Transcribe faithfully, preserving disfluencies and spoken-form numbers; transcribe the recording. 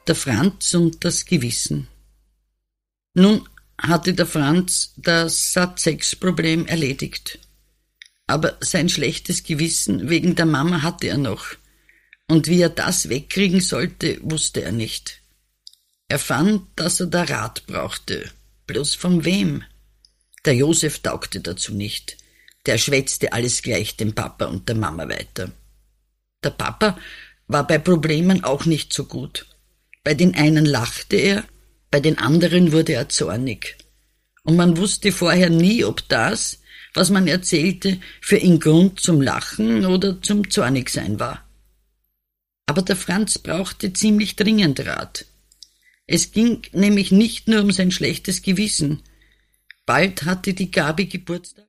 Der Franz und das Gewissen. Nun hatte der Franz das Sat-sechs-Problem erledigt. Aber sein schlechtes Gewissen wegen der Mama hatte er noch. Und wie er das wegkriegen sollte, wusste er nicht. Er fand, dass er da Rat brauchte. Bloß von wem? Der Josef taugte dazu nicht. Der schwätzte alles gleich dem Papa und der Mama weiter. Der Papa war bei Problemen auch nicht so gut. Bei den einen lachte er, bei den anderen wurde er zornig. Und man wusste vorher nie, ob das, was man erzählte, für ihn Grund zum Lachen oder zum Zornigsein war. Aber der Franz brauchte ziemlich dringend Rat. Es ging nämlich nicht nur um sein schlechtes Gewissen. Bald hatte die Gabi Geburtstag.